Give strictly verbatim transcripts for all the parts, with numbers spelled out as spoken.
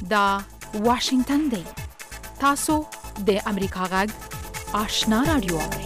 دا واشنگتن دی. تاسو د امریکا غږ آشنا رادیو اورئ.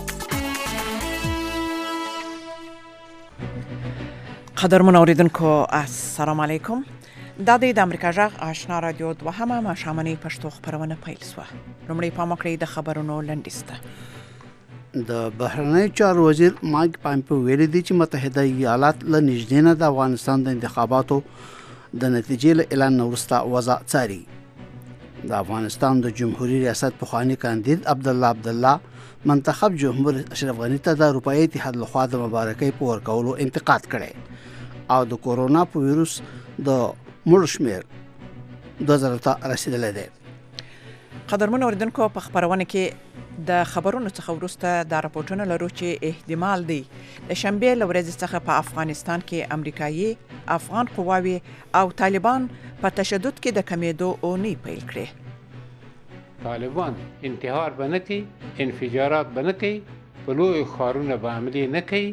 قدرمن اوریدونکو السلام علیکم. دا د امریکا غږ آشنا رادیو دوهمه ماښامنۍ پښتو خبرونه پیل شوه. لومړی پام وکړئ د خبرونو لنډیسته. د بهرنی چارو وزیر مایک پامپیو ویلي دی چې متحده ایالات له نږدې نه د افغانستان د انتخاباتو د نتیجې له اعلان وروسته وضع څاري. د افغانستان د جمهوریت ریاست پخوانی کاندید عبدالله عبدالله منتخب جمهور اشرف غنی ته د اروپایي اتحاد لخوا د مبارکۍ په ورکولو انتقاد کړی او د کورونا په ویروس د مړو شمېر دوه زره ته رسیدلی دی. قدرمن اوریدونکو په خبرونه کې د خبرونو څخه وروسته دا راپورټونه لرو چې احتمال دی د شنبې له ورځې څخه په افغانستان کې امریکایي افغان قواوې او طالبان په تشدد کې د کمیدو اونۍ پیل کړي. طالبان انتحار به نه کوي، انفجارات به نه کوي، په لویو ښارونو به حملې نه کوي.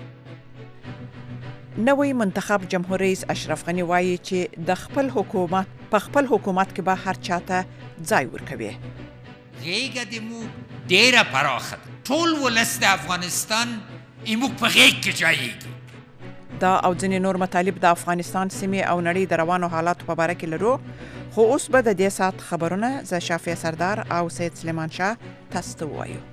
نوی منتخب جمهور رئیس اشرف غنی وایي چې د خپل حکومت په خپل حکومت کې به هر چاته ځای ورکوي. غیږه د موږ ډیره پراخه ده. ټول ولس د افغانستان موږ په غیږ کې ځایږي. دا او ځینې نور مطالب د افغانستان سیمې او نړۍ د روانو حالاتو په باره کې لرو، خو اوس به د دې ساعت خبرونه زه شافیه سردار او سید سلیمان شاه تاسو ته ووایو.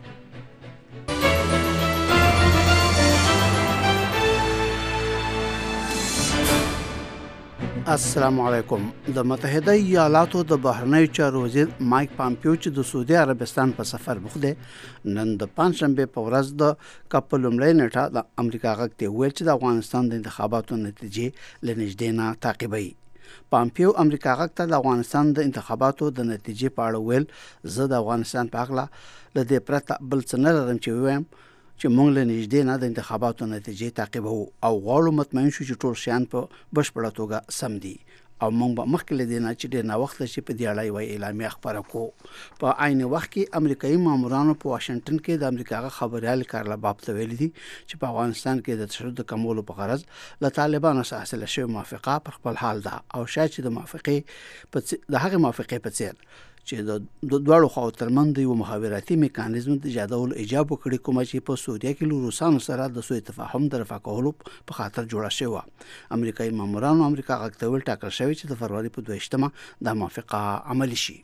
السلام علیکم. د متحده ایالاتو د بهرنی چارو وزیر مایک پامپیو چې د سعودي عربستان په سفر بوخت دی، نن د پنځشنبه په ورځ د کپ لومړۍ نیټه د امریکا غږ ته ویل چې د افغانستان د انتخاباتو نتیجې له نږدې نه تعقیبوي. پامپیو امریکا غږ ته د افغانستان د انتخاباتو د نتیجې په اړه ویل، زه د افغانستان په اړه له دې پرته بل څه نه لرم چې ووایم چې موږ له نږدې نه د انتخاباتو نتیجې تعقیبوو او غواړو مطمئن شو چې ټول شیان په بشپړه توګه سم دي او موږ به مخکې له دې نه چې ډېر ناوخته چې په دې اړه یوه اعلامیه خپره کړو. په عین وخت کې امریکایي مامورانو په واشنګټن کې د امریکا خبریال کارلا باب ته ویلي دي چې په افغانستان کې د تشدد کمولو په غرض له طالبانو سره حاصله شوې موافقه پر خپل حال ده او شاید چې د موافقې په د هغې موافقې په څیر چې د دواړو خواو ترمنځ یو مخابراتي میکانیزم د ایجادولو ایجاب وکړي، کومه چې په سوریه کې له روسانو سره د سوء تفاهم د رفع کولو په خاطر جوړه شوې. امریکایي مامورانو امریکا غږ ته ویل ټاکل شوی چې د فروری په دویشتمه دا موافقه عملي شي.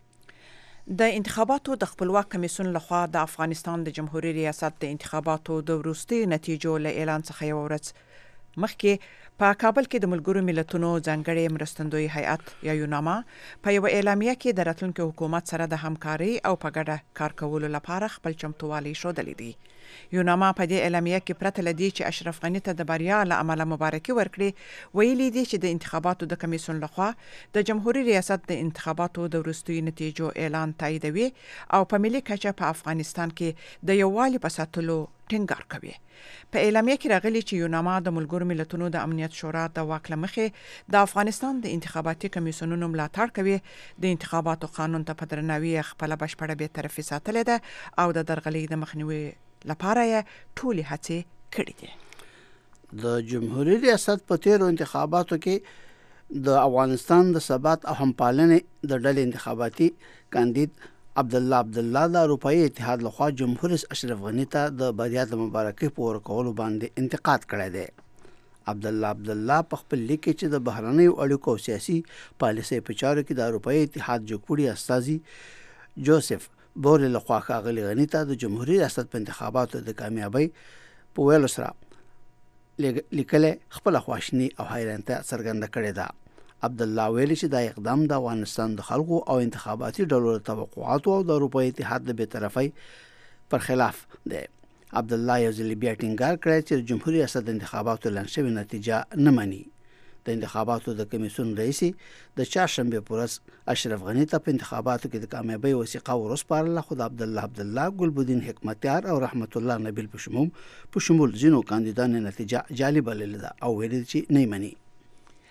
د انتخاباتو د خپلواک کمیسیون لخوا د افغانستان د جمهوریت ریاست د انتخاباتو د وروستي نتیجو له اعلان څخه یو ورځ مخکې په کابل کې د ملګرو ملتونو ځانګړي مرستندوی هیئت یا یوناما په یو اعلامیه کې د راتلونکي حکومت سره د همکاري او په ګډه کار کولو لپاره خپل چمتووالی ښودلی دی. یوناما په دې اعلامیه کې پرته له دې چې اشرف غنی ته د بریا له امله مبارکي ورکړي، ویلي دي چې د انتخاباتو د کمیسیون لخوا د جمهوریت ریاست د انتخاباتو د وروستیو نتیجو اعلان تاییدوي او په ملي کچه په افغانستان کې د یووالي په ساتلو ټینګار کوي. په اعلامیه کې راغلي چې یوناما د ملګرو ملتونو د امنیت شورا د واک له مخې د افغانستان د انتخاباتي کمیسیونونو ملاتړ کوي، د انتخاباتو قانون ته په درناوي خپله بشپړه بېطرفي ساتلې ده او د درغلۍ د مخنیوي لپاره یې ټولې هڅې کړې دي. د جمهوریت ریاست په تیرو انتخاباتو کې د افغانستان د ثبات او همپالنې د ډلې انتخاباتي کاندید عبدالله عبدالله د اروپایي اتحاد لخوا جمهور رئیس اشرف غنی ته د بریا د مبارکۍ په ورکولو باندې انتقاد کړی دی. عبدالله عبدالله په خپل لیک کې چې د بهرنیو اړیکو او سیاسي پالیسۍ په چارو کې د اروپایي اتحاد جوړکړي استازي جوزف بورل لخوا ښاغلي غنی ته د جمهوریت ریاست په انتخاباتو د کامیابۍ په ویلو سره لیکلی خپله خواشیني او حیرانتیا څرګنده کړې ده. عبدالله ویلي چې دا اقدام د افغانستان د خلکو او انتخاباتي ډلو د توقعاتو او د اروپایي اتحاد د بېطرفۍ پر خلاف دی. عبدالله یو ځل بیا ټینګار کړی چې د جمهوریت ریاست د انتخاباتو اعلان شوې نتیجه نه مني. د انتخاباتو د کمیسیون رئیس د چهارشنبې په ورځ اشرف غنی ته په انتخاباتو کې د کامیابۍ وثیقه ورسپارله، خو د عبدالله عبدالله، ګلبدین حکمتیار او رحمت الله نبیل په شمول په شمول ځینو کاندیدانو نتیجه جالب بللې ده او ویلي چې نه مني.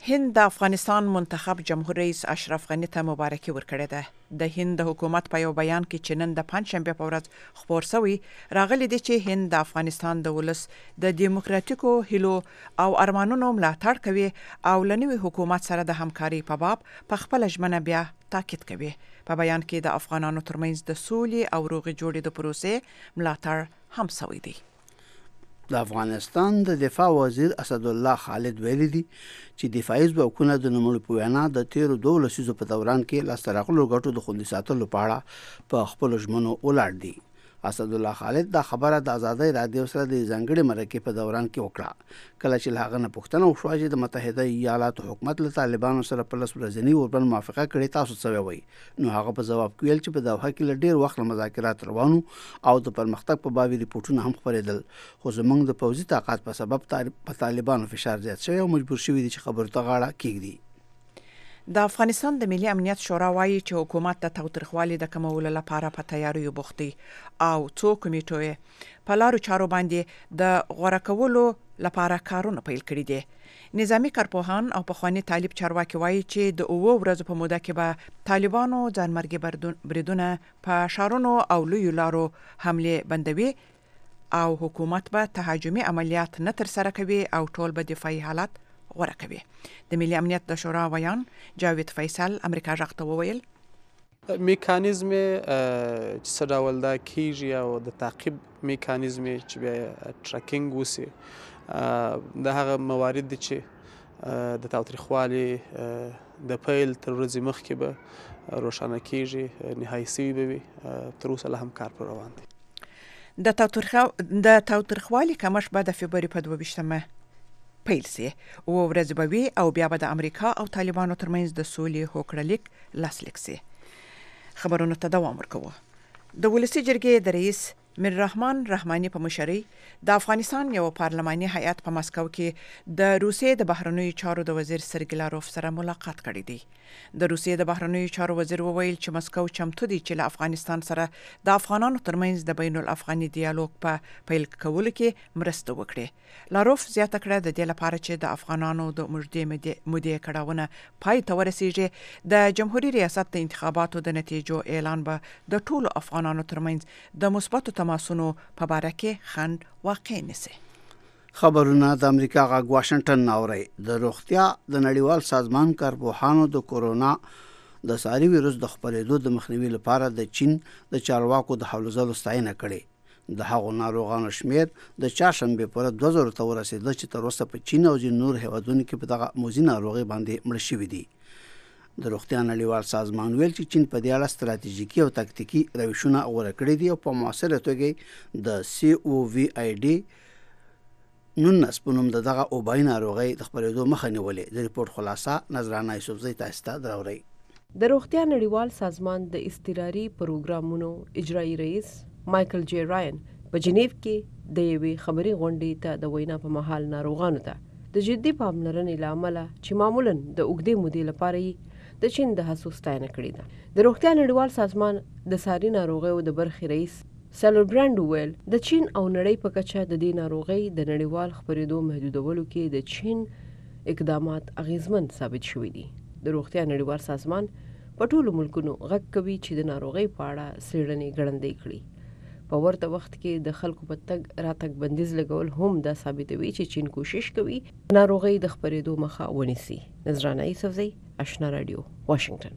هند د افغانستان منتخب جمهور رئیس اشرف غنی ته مبارکي ورکړې ده. د هند د حکومت په یو بیان کې چې نن د پنځشنبه په ورځ خبر شوی راغلی دی چې هند د افغانستان د ولس د دیموکراتیکو هیلو او ارمانونو ملاتړ کوي او لنوي حکومت سره د همکاري په باب په خپل ژمنه بیا تاکید کوي. په بیان کې د افغانانو ترمنځ د سولې او روغې جوړې د پروسې ملاتړ هم شوی دی. د افغانستان د دفاع وزیر اسد الله خالد ویلي دي چې دفاعي ځواکونه د نوموړي په وینا د تیرو دوه لسیزو په دوران کې لاسته راغلو ګټو د خوندي ساتلو په اړه په خپلو ژمنو ولاړ دي. اسد الله خالد دا خبره د ازادۍ رادیو سره د ځانګړي مرکې په دوران کې وکړه کله چې له هغه نه پوښتنه وشوه چې د متحده ایالاتو حکومت له طالبانو سره په لس ورځني اوربند موافقه کړې تاسو څه وایي. نو هغه په ځواب کې ویل چې په دوحه کې له ډېر وخت مذاکرات روانو او د پرمختګ په باب ریپورتونه هم خپرېدل خو زموږ د پوځي طاقت په سبب په طالبانو فشار زیات شوی او مجبور شوي دي چې خبرو ته غاړه کېږدي. د افغانستان د ملي امنیت شورا وایي چې حکومت د تاوتریخوالي د کمولو لپاره په تیاریو بوخت دی او څو کمیټې په لارو چارو باندې د غوړه کولو لپاره کارونه پیل کړي دي. نظامی کارپوهان او پخوانی طالب چارواکي وایي چې د اوو ورځو په موده کې به طالبانو ځانمرګي بریدونه په شارونو او لویو لارو حمله بندوي او حکومت به تهاجمي عملیات نه ترسره کوي او ټول به دفاعي حالات غوره کوي. د ملي امنیت د شورا ویان جاوید فیصل امریکا غږ ته وویل میکانیزم چې څه ډول دا کیږي او د تعقیب میکانیزم چې بیا ټریکینګ وسی د هغه موارد دي چې د تاوتریخوالي د پیل تر ورځې مخکې به روښانه کیږي نهایي سوي به وي تر اوسه لا هم کار پر روان دی. د د تاوتریخوالي کمښت به د فبروري په دوه ویشتمه پیل سي او ورځ به وي او بیا به د امریکا او طالبانو ترمنځ د سولې هوکړلیک لاسلیک سي. خبرونه ته دوام ورکوه. د ولسی جرګې د رئیس میر رحمان رحماني په مشرۍ د افغانستان یو پارلماني هیئت په مسکو کې د روسیې د بهرنیو چارو د وزیر سرګی لاروف سره ملاقات کړی دی. د روسیې د بهرنیو چارو وزیر وویل چې مسکو چمتو دی چې له افغانستان سره د افغانانو ترمنځ د بین الافغاني ډیالوګ په پیل کولو کې مرسته وکړي. لاروف زیاته کړه د دې لپاره چې د افغانانو د اوږدې مودې کړهونه پای ته ورسیږي د جمهوریت ریاست د انتخاباتو د نتیجو اعلان به د ټولو افغانانو ترمنځ د مثبتو تماسونو په باره کې خنډ واقع نشي. خبرونه د امریکا غږ واشنگټن اوري. د روغتیا د نړیوال سازمان کارپوهانو د کورونا د ساري وایرس د خپرېدو د مخنیوي لپاره د چین د چارواکو د حمله ځلو ستاینه کړې. د هغو ناروغانو شمیر د چهارشنبه پر دوه زره ته ورسېده چې تر اوسه په چین او ځینو نور هیوادونو کې په دغه موزي ناروغي باندې مړ شوي دي. د روغتیا نړیوال سازمان ویل چې چین په دې اړه ستراتیژیکي او تکتیکي روشونه غوره کړي دي او په موثره توګه د سی او وی آی ډي نونس په نوم دغه اوبای ناروغي د خپرېدو مخه نیولې. د ریپورت خلاصه نظرانه یوسفزۍ تاسو ته دراوړي. د روغتیا نړیوال سازمان د اضطراري پروګرامونو اجرایي رئیس مایکل جی راین په جنیو کې د یوې خبري غونډې ته د وینا په مهال ناروغانو ته د جدي پاملرنې له امله چې معمولاً د اوږدې مودې لپاره د چین د هڅو ستاینه کړې ده. د روغتیا نړیوال سازمان د ساري ناروغیو د برخې رئیس سیلربرانډ وویل د چین او نړۍ په کچه د دې ناروغۍ د نړیوال خپرېدو محدودولو کې د چین اقدامات اغیزمن ثابت شوي دي. د روغتیا نړیوال سازمان په ټولو ملکونو غږ کوي چې د ناروغۍ په اړه څېړنې ګړندۍ کړي. په ورته وخت کې د خلکو په تګ راتګ بندیز لګول هم دا ثابتوي چې چین کوشش کوي ناروغۍ د خپرېدو مخه ونیسي. نظرانه یوسفزۍ آشنا رادیو واشنگټن.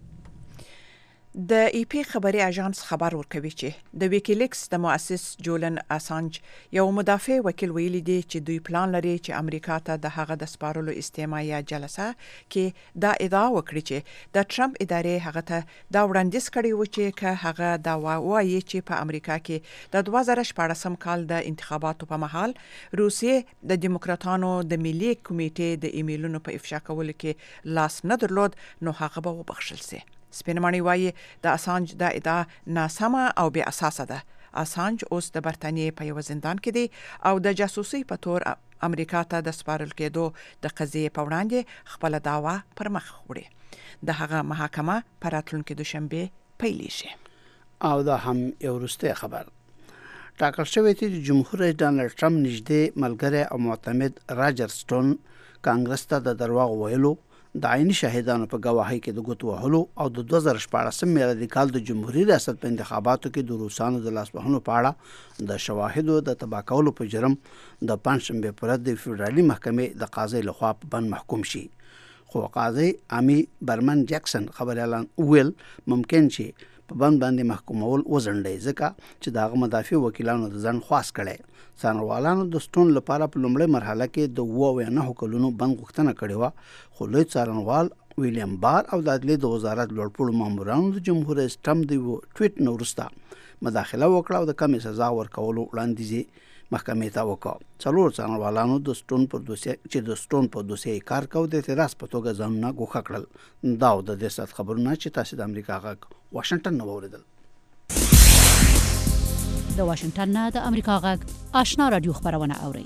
د ای پی خبري اژانس خبر ورکوي چې د ویکیلیکس د مؤسس جولن اسانج یو مدافع وکیل ویلي دی چې دوی پلان لري چې امریکا ته د هغه د سپارلو استماعي جلسه کې دا ادعا وکړي چې د ټرمپ ادارې هغه ته دا وړاندیز کړی و چې که هغه دا وایي چې په امریکا کې د دوه زره شپاړسم کال د انتخاباتو په مهال روسیې د دیموکراتانو د ملي کمیټې د ایمیلونو په افشا کولو کې لاس نه درلود نو هغه به وبخښل شي. سپینمانی وایي د اسانج دا ادعا ناسمه او بې اساسه ده. اسانج اوس د برتانیې په یو زندان کې دی او د جاسوسي په تور امریکا ته د سپارل کېدو د قضیې په وړاندې خپل دعوا پر مخ وړي. د هغه محاکمه په راتلونکي دوشنبه پیلېږي. او دا هم یو وروستی خبر. ټاکل شوی دی چې جمهور رئیس ډانلډ ټرمپ نږدې ملګری او معتمد راجر سټون کانګرس ته د درواغ ویلو د عیني شاهدانو په گواهی کې د ګوتو وهلو او د دوه زره شپاړسم میلادي کال د جمهوریت ریاست په انتخاباتو کې د روسانو د لاسوهنو په اړه د شواهدو د تباه کولو په جرم د پنځشنبه پر ورځ د فدرالي محکمې د قاضي لخوا په بند محکوم شي. خو قاضي امي برمن جکسن خبريالان ویل ممکن چې په بند باندې محکومول وزنډي ځکه چې دغه مدافع وکیلانو د ځن خواص کړي. څارنوالانو د ستون لپاره په لومړۍ مرحله کې د اوه اویا نهو کلونو بند غوښتنه کړې وه، خو لوی څارنوال ویلیام بار او د عدلیې د وزارت لوړپوړو مامورانو د جمهور رئیس ټرمپ د یوه ټویټ نه وروسته مداخله وکړه او د کمې سزا ورکولو وړاندیز محکمې ته وکړ. څلور څارنوالانو د ستون پر دوسیه چې د ستون په دوسیه کار کاوه د اعتراض په توګه ځانونه ګوښه کړل. دا د دې سات خبرونه چې تاسو د امریکا غږ واشنگټن نه واوریدل. د واشنگټن نه د امریکا غږ آشنا رادیو خبرونه اوري.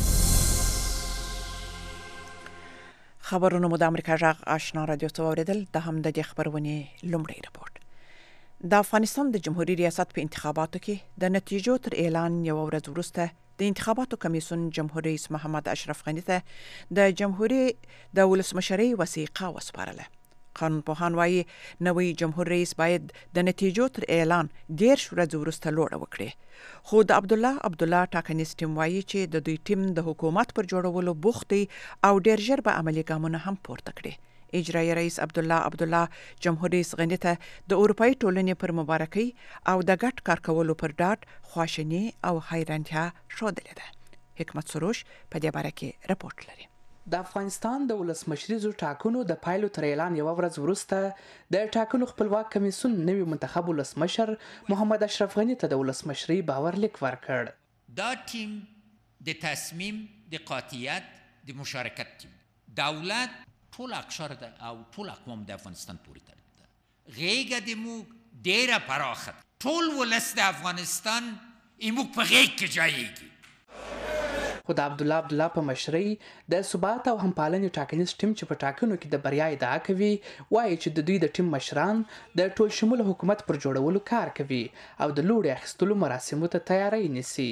خبرونه مو د امریکا غږ آشنا رادیو ته واوریدل. د هم د دې خبرونه لومړی رپورت. د افغانستان د جمهوریت ریاست په انتخاباتو کې د نتیجو تر اعلان یو ورځ وروسته د انتخاباتو کمیسیون جمهور رئیس محمد اشرف غنی ته د جمهوریت د ولسمشرۍ وثیقه وسپارله. قانونپوهان وایي نوی جمهور رئیس باید د نتیجو تر اعلان دېرش ورځې وروسته لوړه وکړي. خو د عبدالله عبدالله ټاکنیز ټیم وایي چې د دوی ټیم د حکومت پر جوړولو بوخت دی او ډېر ژر به عملي ګامونه هم پورته کړي. اجرایي رئیس عبدالله عبدالله جمهور رئیس غنی ته د اروپایي ټولنې پر مبارکۍ او د ګډ کار کولو پر ډاډ خواشیني او حیرانتیا ښودلې ده. حکمت سروش په دې باره کې رپورټ لري. د افغانستان د ولسمشریزو ټاکنو د پایلو تر اعلان یوه ورځ وروسته د ټاکنو خپلواک کمیسیون نوي منتخب ولسمشر محمد اشرف غنی ته د ولسمشرۍ باورلیک ورکړ. دا ټیم د تصمیم د قاطعیت د مشارکت ټیم دولت ټول اقشار ده او ټول اقوام د افغانستان پورې تړلي ده. غیږه د موږ ډیره پراخه ده. ټول ولس د افغانستان موږ په غیږ کې ځایږي. خو د عبدالله عبدالله په مشرۍ د ثبات او همپالنې ټاکنیز ټیم چې په ټاکنو کې د بریا ادعا کوي وایي چې د دوی د ټیم مشران د ټول شموله حکومت پر جوړولو کار کوي او د لوړې اخیستلو مراسمو ته تیاری نیسي.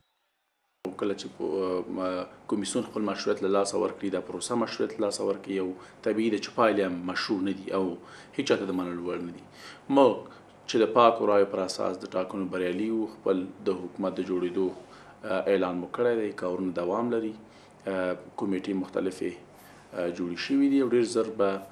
کله چې کمیسیون خپل مشروعیت له لاسه ورکړي دا پروسه مشروعیت له لاسه ورکړي او طبیعي ده چې پایلې هم مشروع نه دي او هیڅ چاته د منلو وړ نه دي. موږ چې د پاکو رایو پر اساس د ټاکنو بریالي وو خپل د حکومت د جوړېدو اعلان مو کړی دی. کارونه دوام لري. کمیټې مختلفې جوړې شوي دي او ډېر زر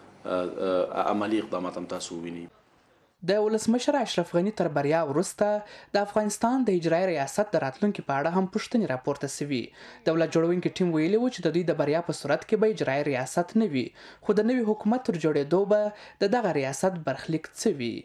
به عملي اقدامات هم تاسو ووینئ. د ولسمشر اشرف غنی تر بریا وروسته د افغانستان د اجرایي ریاست د راتلونکي په اړه هم پوښتنې راپورته سوي. دولت جوړونکي ټیم ویلي و چې د دوی د بریا په صورت کې به اجرایي ریاست نه وي، خو د نوي حکومت تر جوړېدو به د دغه ریاست برخلیک څه وي.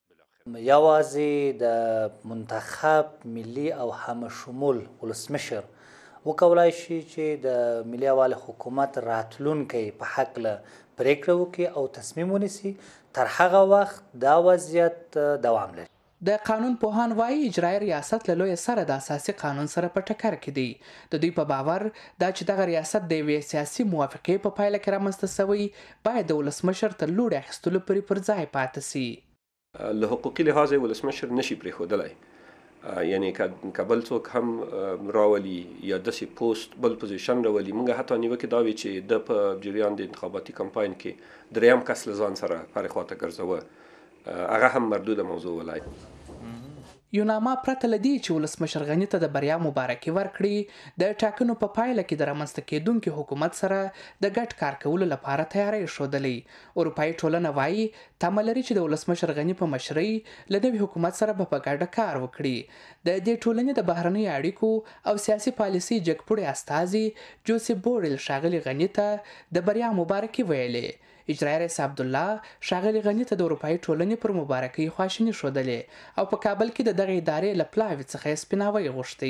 یوازې د منتخب ملي او همه شمول ولسمشر وکولای شي چې د ملي یووالي حکومت راتلونکی په هکله پریکړه وکړي او تصمیم ونیسي. تر هغه وخت دا وضعیت دوام لري. د قانون پوهان وایي اجرایي ریاست له لوی سره د اساسي قانون سره په ټکر کې دی. د دوی په باور دا چې دغه ریاست د یوې سیاسي موافقې په پایله کې رامنځته سوی باید د ولسمشر تر لوړې اخیستلو پورې پر ځای پاتې سي. له حقوقي لحاظه ولسمشر نشي پرېښودلی، یعنی که بل څوک هم راولي یا داسې پوسټ بل پوزیشن راولي. موږ حتی نیوکې دا وي چې د په جریان د انتخاباتي کمپاین کې دریم کس له ځان سره هرې خواته ګرځوه، هغه هم مردوده موضوع ولای. یو نامه پرته له دې چې ولسمشر غني ته د بریا مبارکي ورکړي د ټاکنو په پایله کې د رامنځته کېدونکي حکومت سره د ګډ کار کولو لپاره تیاری ښودلی. اروپایي ټولنه وایي تمه لري چې د ولسمشر غني په مشرۍ له نوي حکومت سره به په ګډه کار وکړي. د دې ټولنې د بهرنیو اړیکو او سیاسي پالیسۍ جګپوړي استازي جوزف بورل ښاغلي غني ته د بریا مبارکي ویلې. اجرایي رئیس عبدالله ښاغلي غني ته د اروپایي ټولنې پر مبارکۍ خواشیني ښودلې او په کابل کې د دغې ادارې له پلاوي څخه یې سپیناوی غوښتی.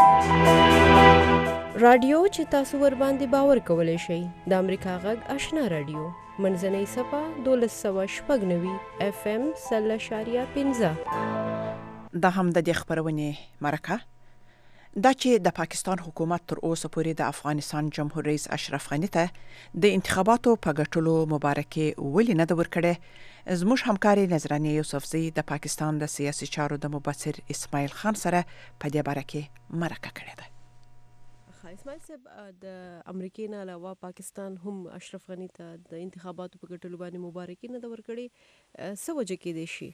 رادیو چې تاسو ورباندې باور کولی شئ د امریکا غږ آشنا رادیو منځنۍ صفحه دولس سوه شپږ نوي اف ام سل اشاریه پنځه. دا هم د دې خبرونې مرکه دا چې د پاکستان حکومت تر اوسه پورې د افغانستان جمهور رئیس اشرف غنی ته د انتخاباتو په ګټلو مبارکي ولې نه ده ورکړې. زموږ همکاري نظرانې یوسفزي د پاکستان د سیاسي چارو د مبصر اسماعیل خان سره په دې باره کې مرکه کړې ده. اسماعیل صاحب د امریکای نه علاوه پاکستان هم اشرف غنی ته د انتخاباتو په ګټلو باندې مبارکي نه ده ورکړې. څه وجه کېدای شي؟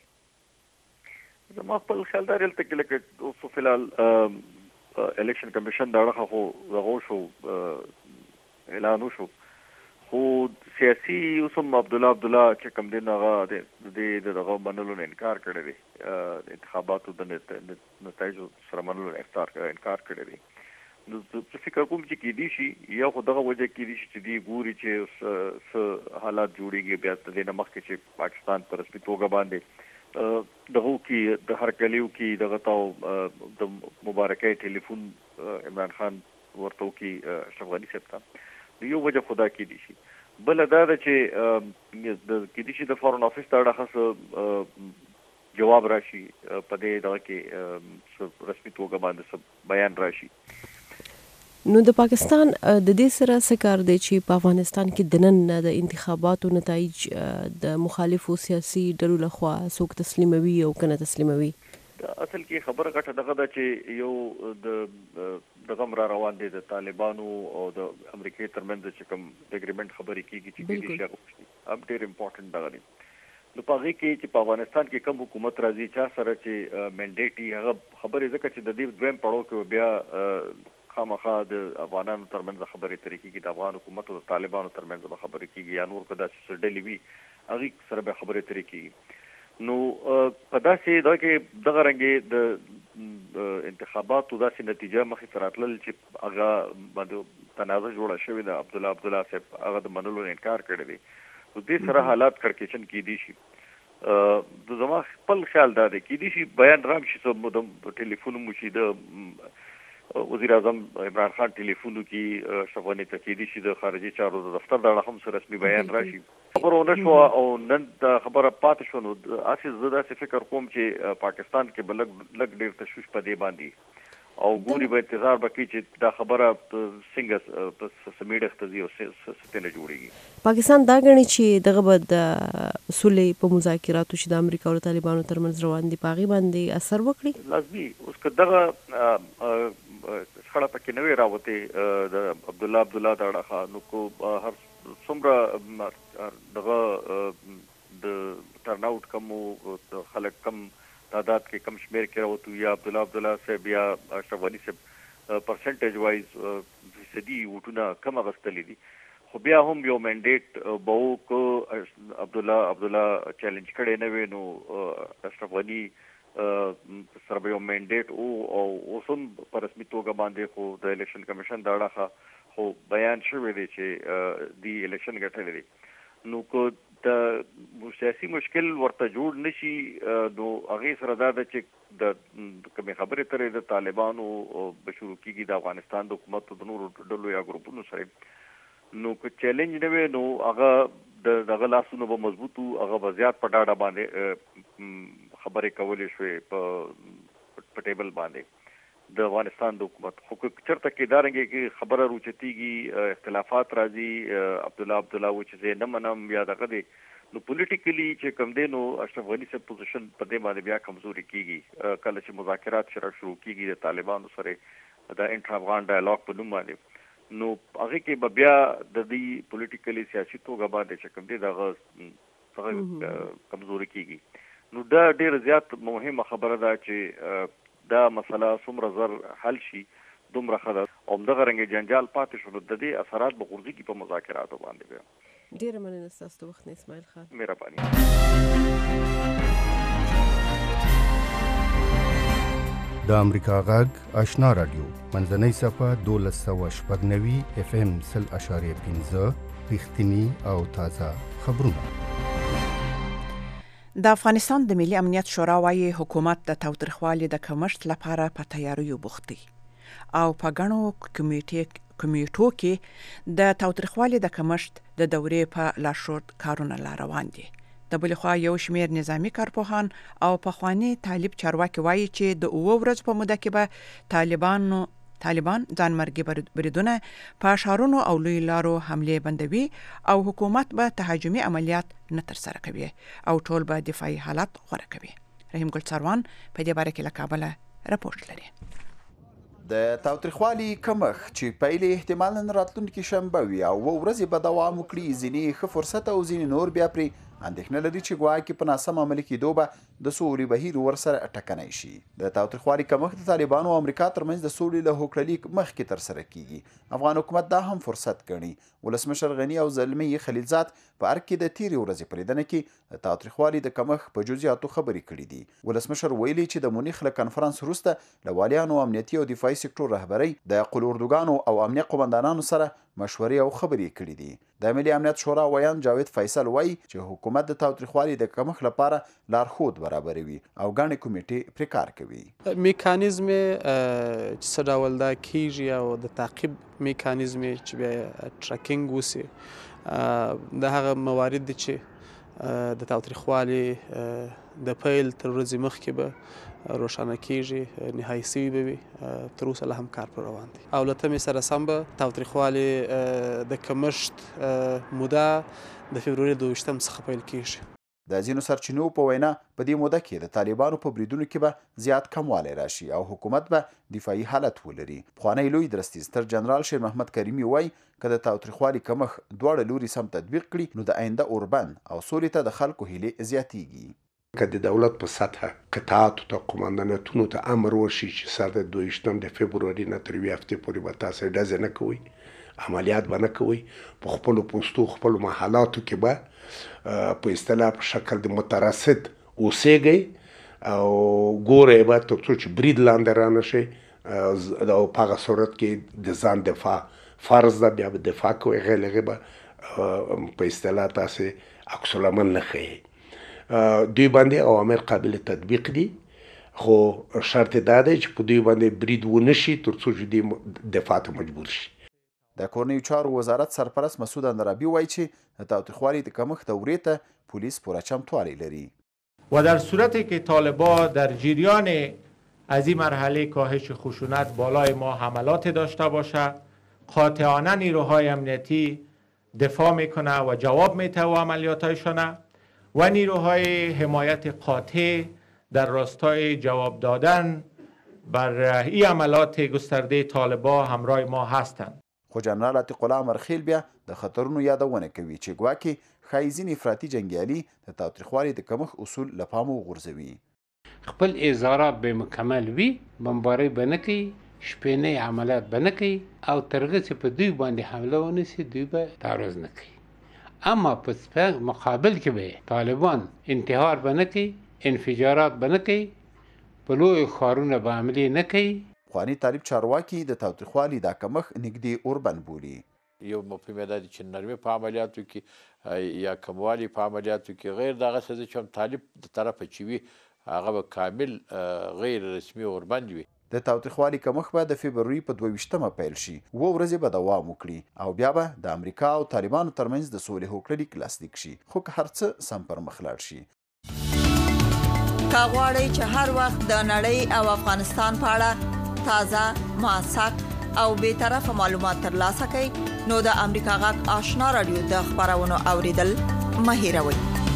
زما خپل خیال دا دلته کې لکه اوس فی الحال الیکشن کمیشن دا اړخه خو دغه شو اعلان وشو، خو سیاسي اوس هم عبدالله عبدالله چې کوم دی هغه د دغه منلو نه انکار کړی دی، د انتخاباتو د نتایجو سره منلو نه انکار کړی دی. نو زه فکر کوم چې کېدای شي یا خو دغه وجه کېدای شي چې دی ګوري چې څه حالات جوړېږي بیا د دې نه مخکې چې پاکستان په رسمي توګه باندې دغه کې د هرکلیو کې دغه تاو د مبارکۍ ټلیفون عمران خان ورته وکړي اشرف غني صاحب ته، یو وجه خدا کېدای شي. بله دا ده چې کېدای شي د فارن افیس ته اړخه جواب راشي په دې دغه کې رسمي توګه باندې بیان راشي. نو د پاکستان د دې سره څه کار دی چې په افغانستان کې د نن د انتخاباتو نتایج د مخالفو سیاسي ډلو لخوا څوک تسلیموي او کنه تسلیموي؟ اصل کې خبره غټه دغه ده چې یو د دغه را روان دي د طالبانو او د امریکای ترمنځ چې کوم اګریمنت خبرې کیږي چې کېږي شي اب ډېر امپورټنت دغه دی. نو په هغې کې چې په افغانستان کې کوم حکومت راځي چا سره چې منډیټ وي هغه خبرې ځکه چې د دې دویم پړاو کې بیا خامخا د افغانانو ترمنځ خبرې ترې کېږي، د افغان حکومت او د طالبانو ترمنځ به خبرې کېږي یا نور که داسې څه ډلې وي هغې سره به خبرې ترې کېږي. نو په داسې دا کې دغه رنګې د انتخاباتو داسې نتیجه مخې ته راتلل چې هغه باندې تنازع جوړه شوې ده، عبدالله عبدالله صاحب هغه د منلو نه انکار کړی دی. نو دې سره حالات کړکېچن کېدای شي. د زما خپل خیال دا دی کېدای شي بیان رام شي څه ټلیفون مو شي د وزیر اعظم عمران خان ټلیفونو کې اشرف غني ته کېدای شي د خارجي چارو د دفتر د اړخه هم رسمي بیان راشي. خبره ونه شوه او نن دا خبره پاتې شوه. نو هسې زه داسې فکر کوم چې پاکستان کې به لږ لږ ډېر تشویش په دې باندې او ګوري به انتظار به کوي چې دا خبره څنګه په سمیډه ته ځي او څه نه جوړېږي. پاکستان دا ګڼي چې دغه به د سولې په مذاکراتو چې د امریکا او طالبانو ترمنځ روان دي په هغې باندې اثر وکړي. لازمي اوس که دغه شخړه پکې نه وي راوتې د عبدالله عبدالله د اړخه نو کو هر څومره دغه د ټرن آوټ کم خلک کم تعداد کې کم شمیر کې راوتو یا عبدالله عبدالله صاحب یا اشرف غني صاحب پرسنټیج وایز فیصدي ووټونه کم اخیستلي دي، خو بیا هم یو منډیټ به و که عبدالله عبدالله چیلنج کړی نه وي نو اشرف غني سره به یو منډیټ او اوس هم په رسمي توګه باندې خو د الیکشن کمیشن د اړخه خو بیان شوی دی چې دی الیکشن ګټلی دی. نو که د سیاسي مشکل ورته جوړ نشي نو هغې سره دا ده چې د کومې خبرې ترې د طالبانو به شروع کېږي د افغانستان د حکومت د نورو ډلو یا ګروپونو سره، نو که چیلنج نه وي نو هغه د دغه لاسونه به مضبوط وو، هغه به زیات په ډاډه باندې خبرې کولی شوې په ټیبل باندې د افغانستان د حکومت. خو که چېرته کې دارنګې کې خبره روچتېږي اختلافات راځي عبدالله عبدالله و چې زه نه منم یا دغه دی نو پولیټیکلی چې کوم دی نو اشرف غني صاحب پوزیشن په دې باندې بیا کمزوري کېږي. کله چې مذاکرات شروع شروع کېږي د طالبانو سره د انټر افغان ډایلاګ په نوم باندې نو هغې کې به بیا د دې پولیټیکلی سیاسي توګه باندې چې کوم دی دغه کمزوري کېږي. نو دا ډېر زیات مهمه خبره ده چې دا مسله څومره زر حل شي دومره ښه ده او همدغه رنګې جنجال پاتې شو نو د دې اثرات به غورځېږي په مذاکراتو باندې. بیا ډېره مننه ستاسو د وخت نه اسماعیل خان. مهرباني. د امریکا غږ آشنا رادیو منځنۍ صفحه دولس سوه شپږ نوي اف ام سل اشاریه پنځه رښتیني او تازه خبرونه. د افغانستان د ملي امنیت شورا وايي حکومت د تاوتریخوالي د کمښت لپاره په تیاریو بوخت دی او په ګڼو کمیټو کې د تاوتریخوالي د کمښت د دورې په لارښود کارونه لا روان دي. د بلې خوا یو شمېر نظامي کارپوهان او پخواني طالب چارواکي وایي چې د اوه ورځو په موده کې به طالبانو طالبان ځانمرګي بریدونه په ښارونو او لوی لارو حملې بندوي او حکومت به تهاجمي عملیات نه ترسره کوي او ټول به دفاعي حالات غوره کوي. رحیم ګل څاروان په دې باره کې له کابله راپورټ لري. د تاوتریخوالي کمښت چې پیلې احتمالاً راتلونکي شنبه وي او اووه ورځې به دوام وکړي، ځینې ښه فرصت او ځینې نور بیا پرې اندېښنه لري چې ګواکې په ناسم عملي کېدو به د سولې بهیر ورسره ټکنی شي. د تاوتریخوالي کمښت د طالبانو او امریکا ترمنځ د سولې له هوکړلیک مخکې ترسره کیږي. افغان حکومت دا هم فرصت ګڼي. ولسمشر غني او زلمي خلیلزاد په ارګ کې د تیرې ورځې په لیدنه کې د تاوتریخوالي د کمښت په جزئیاتو خبرې کړي دي. ولسمشر ویلي چې د مونیخ له کنفرانس وروسته له والیانو، امنیتي او دفاعي سکتور رهبرۍ، د قلوردوګانو او امنیه قومندانانو سره مشورې او خبرې کړي دي. د ملي امنیت شورا ویان جاوید فیصل وایي چې حکومت د تاوتریخوالي د کمښت لپاره لارښود برابروي او ګڼې کمیټې پرې کار کوي. میکانیزم چې څه ډول دا کیږي او د تعقیب میکانیزم چې بیا ټریکینګ وسي، د هغه موارد دي چې د تاوتریخوالي د پیل تر ورځې مخکې به روښانه کیږي، نهایي سوي به وي. تر اوسه لا هم کار پر روان دی او له تمې سره سم به تاوتریخوالي د کمښت موده د فبروري د اوویشتم څخه پیل کیږي. د ځینو سرچینو په وینا په دې موده کې د طالبانو په بریدونو کې به زیات کموالی راشي او حکومت به دفاعي حالت ولري. پخوانی لوی درستیز تر جنرال شیر محمد کریمي وایي که د تاوتریخوالي کمښت دواړه لوري سم تطبیق کړي نو د آینده اوربند او سولې ته د خلکو هیلې زیاتیږي. که د دولت په سطحه قطاعاتو ته، قماندانتونو ته امر وشي چې سر د دویشتم د فبروري نه تر یوې هفتې پورې به تاسې ډزې نه کوئ، عملیات به نه کوئ، په خپلو پوستو خپلو محلاتو کې به په اصطلاح په شکل د مترصد اوسیږئ او ګورئ به تر څو چې برید لاندې رانه شئ او په هغه صورت کې د ځان دفاع فرض ده، بیا به دفاع کوئ، هغې له هغې به په اصطلاح تاسې عکس العمل نه ښیئ. دوی باندې اوامر قابل تطبیق دي، خو شرط دا دی چې په دوی باندې برید ونه شي تر څو چې دوی دفاع ته مجبور شي. د کورنیو چارو وزارت سرپرست مسعود اندرابی وایي چې د تاوتریخوالي د کمښت دورې ته پلیس پوره چمتووالی لري و در صورتی که طالبان در جریان از این مرحله کاهش خشونت بالای ما حملات داشته باشه، قاطعانه نیروهای امنیتی دفاع میکنه و جواب میده و عملیاتایشانه و نیروهای حمایت قاطع در راستای جواب دادن بر این عملات گسترده طالبان همراه ما هستند. خو جنرال عتیق الله مرخیل بیا د خطرونو یادونه کوي چې ګواکې ښایي ځینې افراطي جنګیالي د تاوتریخوالي د کمښت اصول له پامه وغورځوي. خپل اظهارات به مکمل وي، بمبارۍ به نه کوي، شپېنۍ عملیات به نه کوي او تر هغه چې په دوی باندې حمله ونه سي دوی به تعرض نه کوي. اما په مقابل کې به طالبان انتحار به نه کوي، انفجارات به نه کوي، په لویو ښارونه به حملې نه کوي. پخواني طالب چارواکي د تاوتریخوالي دا کمښت نږدې اوربند بولي. یو مفهوم دا دی چې نرمي په عملیاتو کې یا کموالی په عملیاتو کې غیر دغه څه چې هم طالب د طرفه چې وي هغه به کامل غیر رسمي اوربند وي. د تاوتریخوالي کمښت به د فبروري په دوه ویشتمه پیل شي، اووه ورځې به دوام وکړي او بیا به د امریکا او طالبانو ترمنځ د سولې هوکړلیک لاسلیک شي، خو که هر څه سم پر مخ لاړ شي. که غواړئ چې هر وخت د نړۍ او افغانستان په اړه تازه، موثق او بیطرفه معلومات ترلاسه کړئ نو د امریکا غږ آشنا رادیو د خبرونو اوریدل مه هیروئ.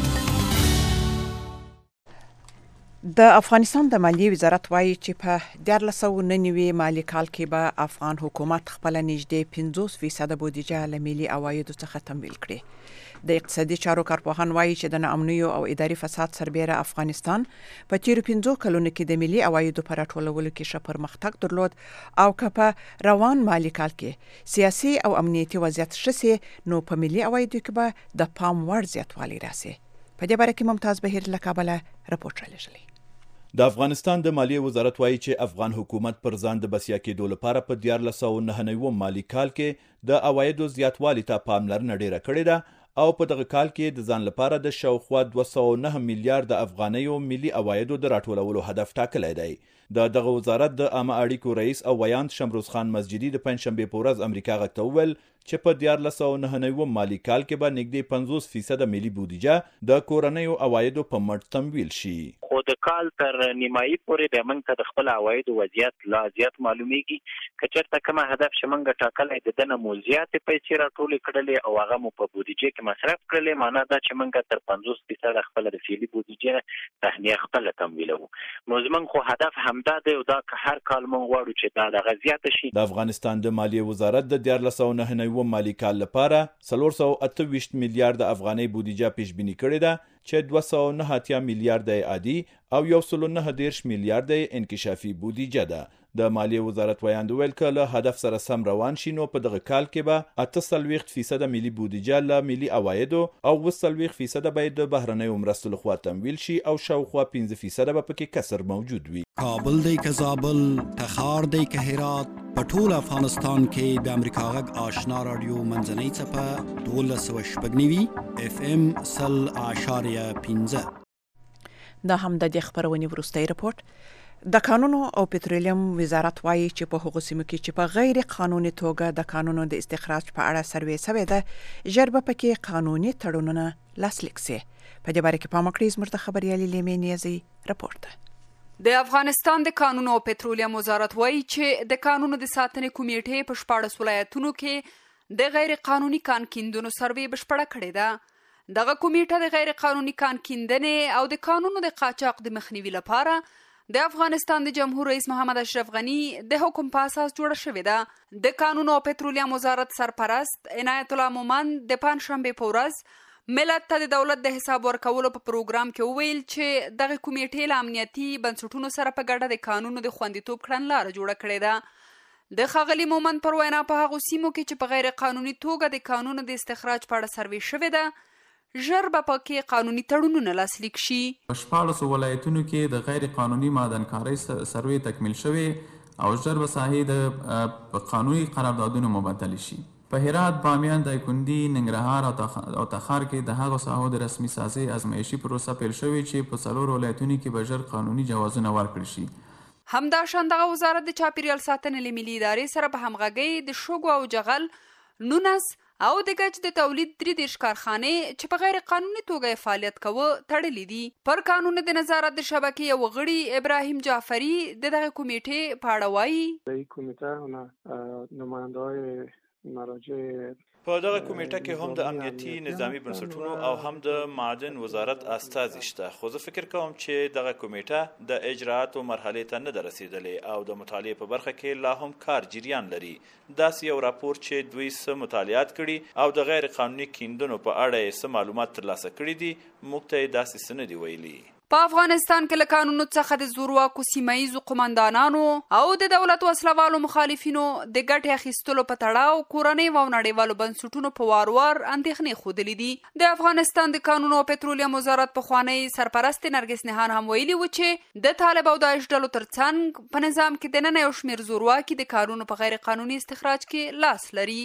د افغانستان د مالیې وزارت وایي چې په دیارلس سوه نهه نوي مالي کال کې به افغان حکومت خپله نږدې پنځوس فیصده بودیجه له ملي عوایدو څخه تمویل کړي. د اقتصادي چارو کارپوهان وایي چې د ناامنیو او اداري فساد سربیره افغانستان په تیرو پنځو کلونو کې د ملي عوایدو په راټولولو کې ښه پرمختګ درلود او که په روان مالي کال کې سیاسي او امنیتي وضعیت ښه سي نو په ملي عوایدو کې به د پام وړ زیاتوالی راسي. په دې باره کې ممتاز بهیر له کابله رپورټ رالیږلی. د افغانستان د مالیې وزارت وایي چې افغان حکومت پر ځان د بسیا کېدو لپاره په دیارلس سوه نهه نوي مالي کال کې د عوایدو زیاتوالي ته پاملرنه ډیره کړې ده او په دغه کال کې د ځان لپاره د شاوخوا دوه سوه نه میلیارډ افغانیو ملي عوایدو د راټولولو هدف ټاکلی دی. د دغه وزارت د عامه اړیکو رئیس او ویاند شمروز خان مسجدي د پنجشنبې په ورځ امریکا غږ ته وویل چې په دیارلس سوه نهه نوي مالي کال کې به نږدې پنځوس فیصده ملي بودیجه د کورنیو عوایدو په مټ تمویل شي. خو د کال تر نیمایي پورې به موږ ته د خپل عوایدو وضعیت لا زیات معلومیږي. که چېرته کومه هدف چې موږ ټاکلی د ده نه مو زیاتې پیسې راټولې کړلې او هغه مو په بودیجې کې مصرف کړلې، معنا دا چې موږ تر پنځوس فیصده خپله د فعلي بودیجې تهنیه خپله تمویلوو. نو زموږ خو هدف همدا دی او دا که هر کال موږ غواړو چې دا دغه زیاته شي. د افغانستان د مالیې وزارت د دیارلس سوه نهه نوي مالي کال لپاره څلور سوه اته ویشت میلیارده افغانۍ بودیجه پیش بیني کړې ده چې دوه سوه نهه اتیا میلیارده عادي او یو سل نهه دېرش میلیارده انکشافي بودیجه ده. د مالیې وزارت ویاند ویل که له هدف سره سم روان شي نو په دغه کال کې به اته څلوېښت فیصده ملي بودیجه له ملي عوایدو او اوه څلوېښت فیصده به د بهرنیو مرستو لخوا تمویل شي او شاوخوا پنځه فیصده به پکې کسر موجود وي. کابل دی که زابل، تخار دی که هرات، په ټول افغانستان کې د امریکا غږ آشنا رادیو منځنۍ څپه دولس سوه شپږ نوي اف ام سل اعشاریه پنځه. دا هم د دې خپرونې وروستی رپورټ. د کانونو او پټرولیم وزارت وایي چې په هغو سیمو کې چې په غیر قانوني توګه د کانونو د استخراج په اړه سروې شوې ده ژر به پکې قانوني تړونونه لاسلیک شي. په دې باره کې پام وکړئ. زموږ د خبریالي لیمې نیازي رپورټ ده. د افغانستان د کانونو او پټرولیم وزارت وایي چې د کانونو د ساتنې کمیټې په شپاړس ولایتونو کې د غیر قانوني کان کیندنو سروې بشپړه کړې ده. دغه کمیټه د غیر قانوني کان کیندنې او د کانونو د قاچاق د مخنیوي لپاره د افغانستان د جمهور رئیس محمد اشرف غنی د حکم په اساس جوړه شوې ده. د کانونو او پټرولیم وزارت سرپرست عنایت الله مومند د پنځشنبه په ورځ ملت ته د دولت د حساب ورکولو په پروګرام کې وویل چې دغه کمیټې له امنیتي بنسټونو سره په ګډه د کانونو د خوندیتوب کړنلاره جوړه کړې ده. د ښاغلي مومند پر وینا په هغو سیمو کې چې په غیر قانوني توګه د کانونو د استخراج په اړه سروې شوې ده ژر به پکې قانوني تړونونه لاسلیک شي. په شپاړسو ولایتونو کې د غیر قانوني معدنکارۍ سروې تکمیل شوې او ژر به ساحې د قانوني قراردادونو مبادله شي. په هرات، بامیان، دایکنډي، ننګرهار او تخار کې د هغو ساحو د رسمي سازۍ ازمایشي پروسه پیل شوې چې په څلورو ولایتونو کې به ژر قانوني جوازونه ورکړل شي. همداشان دغه وزارت د چاپیریال ساتنې له ملي ادارې سره په همغږۍ د شګو او جغل، نونس او د ګچ د تولید درې دېرش کارخانې چې په غیر قانوني توګه فعالیت کوه تړلې دي. پر قانون د نظارت د شبکې یو غړي ابراهیم جعفری د دغه کمیټې په اړه وایي. د کمیټه نماینده‌های مراجع په دغه کمیټه کې هم د امنیتي نظامی بنسټونو او هم د معدن وزارت استازي شته، خو زه فکر کوم چې دغه کمیټه د اجراءاتو مرحلې ته نه ده رسیدلې او د مطالعې په برخه کې لا هم کار جریان لري. داسې یو راپور چې دوی څه مطالعات کړي او د غیر قانوني کیندنو په اړه یې څه معلومات ترلاسه کړي دي موږ ته یې داسې څه نه دي ویلي. په افغانستان کې له قانونو څخه د زورواکو سیمه‌ییزو قومندانانو او د دولت وسلوالو مخالفینو د ګټې اخیستلو په تړاو کورنۍ او نړیوالو بنسټونو په وار وار اندېښنې ښودلې دي. د افغانستان د کانونو او پټرولیم وزارت پخوانی سرپرست نرګس نهان هم ویلي و چې د طالب او داعش ډلو ترڅنګ په نظام کې دننه یو شمېر زورواکي د کانونو په غیر قانوني استخراج کې لاس لري.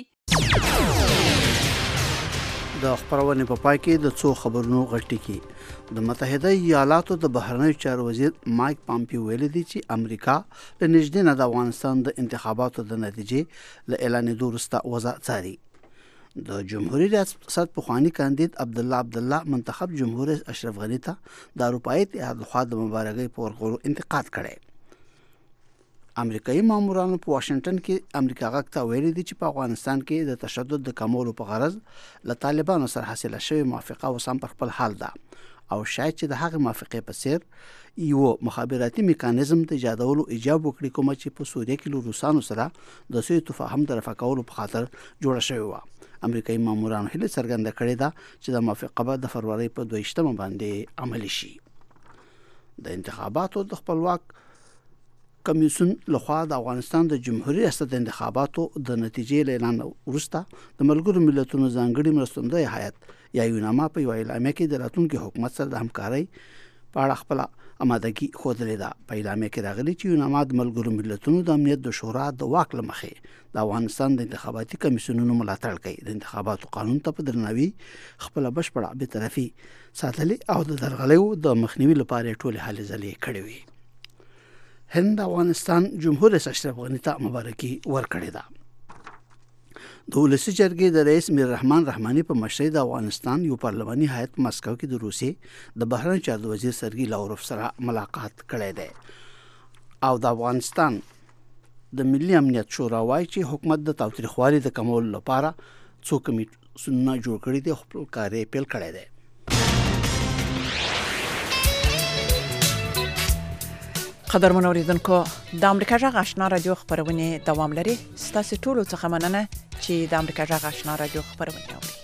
د خبرونې په پای کې د څو خبرونو غلطي کې د متحده ایالاتو د بهرنیو چارو وزیر مایک پامپیو ویلي دی چې امریکا له نږدې نه د افغانستان د انتخاباتو د نتیجې له اعلانېدو وروسته وضع څاري. د جمهوریت ریاست پخوانی کاندید عبدالله عبدالله منتخب جمهور رئیس اشرف غنی ته د اروپایي اتحاد لخوا د مبارکۍ په ورکولو انتقاد کړی. امریکایي مامورانو په واشنگټن کې امریکا غږ ته ویلي دي چې په افغانستان کې د تشدد د کمولو په غرض له طالبانو سره حاصله شوې موافقه اوس هم پر خپل حال ده او شاید چې د هغې موافقې په څیر یو مخابراتي میکانیزم د ایجادولو ایجاب وکړي کومه چې په سوریه کې له روسانو سره د سوء تفاهم د رفع کولو په خاطر جوړه شوې وه. امریکایي مامورانو هیله څرګنده کړې ده چې د موافقه به د فروری په دویشتمه باندې عملي شي. د انتخاباتو د خپلواک کمیسیون لخوا د افغانستان د جمهوریت ریاست د انتخاباتو د نتیجې له اعلان وروسته د ملګرو ملتونو ځانګړي مرستندوی هیئت یا یوناما په یو اعلامیه کې د راتلونکي حکومت سره د همکارۍ په اړه خپل آمادګي ښودلې ده. په اعلامیه کې راغلي چې یوناما د ملګرو ملتونو د امنیت د شورا د واک له مخې د افغانستان د انتخاباتي کمیسیونونو ملاتړ کوي. د انتخاباتو قانون ته په درناوي خپل بشپړه بېطرفي ساتلې او د درغلیو د مخنیوي لپاره ټولې هلې ځلې کړې وي. هند افغانستان جمهور رئیس اشرف غنی ته مبارکي ورکړې ده. د ولسی جرګې د رئیس میر رحمان رحماني په مشرۍ د افغانستان یو پارلماني هیئت په مسکو کې د روسیې د بهرنی چارو وزیر سرګي لاوروف سره ملاقات کړی دی او د افغانستان د ملي امنیت شورا وايي چې حکومت د تاوتریخوالي د کمولو لپاره څو کمیټونه جوړ کړي دي او خپل کار یې پیل کړی دی. قدرمن اوریدونکو د امریکا جغ آشنا رادیو خبرونه دوام لري. ستاسو ټولو څخه مننه چې د امریکا جغ آشنا رادیو خبرونه اوري.